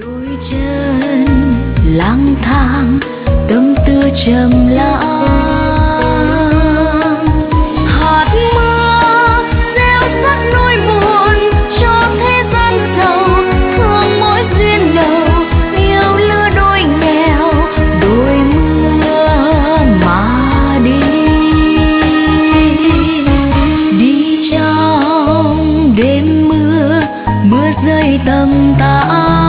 đôi chân lang thang tâm tư trầm lắng, hạt mưa gieo sắc nỗi buồn cho thế gian giàu, thương mỗi duyên đầu yêu lứa đôi nghèo, đôi mưa mà đi trong đêm mưa, mưa rơi tầm tã.